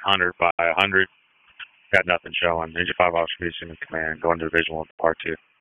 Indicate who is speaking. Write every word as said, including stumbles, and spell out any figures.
Speaker 1: one hundred by one hundred. Got nothing showing. Ninja five observation in command. Going to Division one Part two.